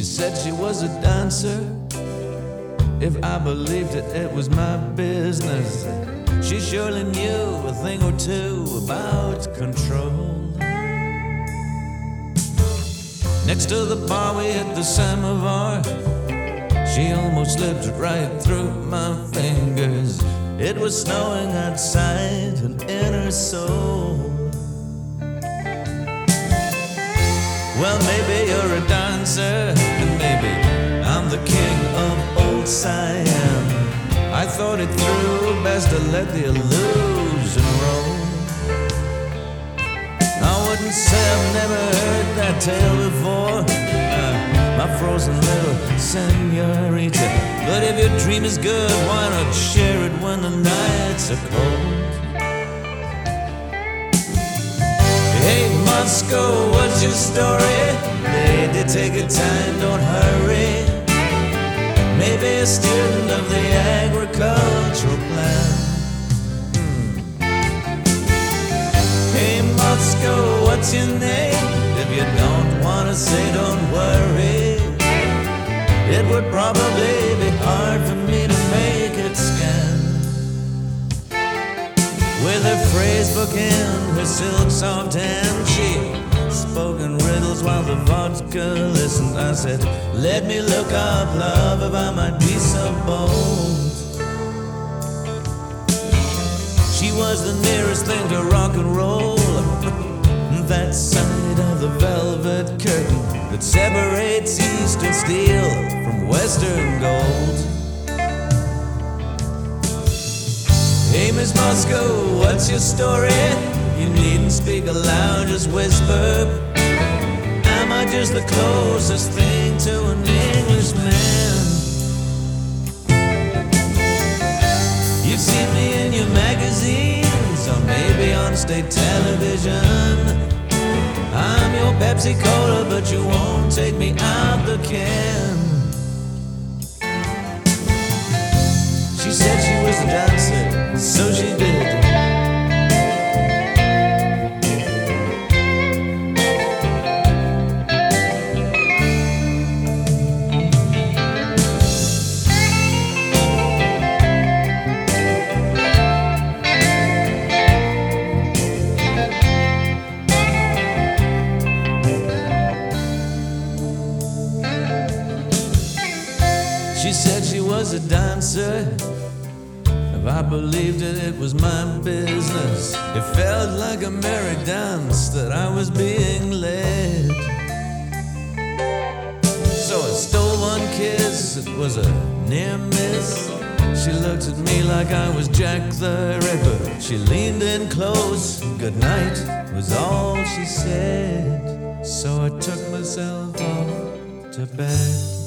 She said she was a dancer. If I believed it, it was my business. She surely knew a thing or two about control. Next to the bar we hit the samovar. She almost slipped right through my fingers. It was snowing outside and in her soul. Well, maybe you're a dancer, and maybe I'm the king of old Siam. I thought it through, best to let the illusion roll. I wouldn't say I've never heard that tale before, my frozen little senorita. But if your dream is good, why not share it when the nights are cold? Hey Moscow, what's your story? Lady, take your time, don't hurry. Maybe a student of the agricultural plan. Hey Moscow, what's your name? If you don't want to say, don't worry. It would probably be hard for me to make it scan. With her phrase book in her silk soft hand, she spoke in riddles while the vodka listened. I said, let me look up love if I might be so bold. She was the nearest thing to rock and roll, that side of the velvet curtain that separates eastern steel from western gold. Hey Miss Moscow, what's your story? You needn't speak aloud, just whisper. Am I just the closest thing to an Englishman? You've seen me in your magazines, or maybe on state television. I'm your Pepsi Cola, but you won't take me out the can. She said she was a dancer, so she did. She said she was a dancer. If I believed it, it was my business. It felt like a merry dance that I was being led. So I stole one kiss, it was a near miss. She looked at me like I was Jack the Ripper. She leaned in close, good night was all she said. So I took myself off to bed.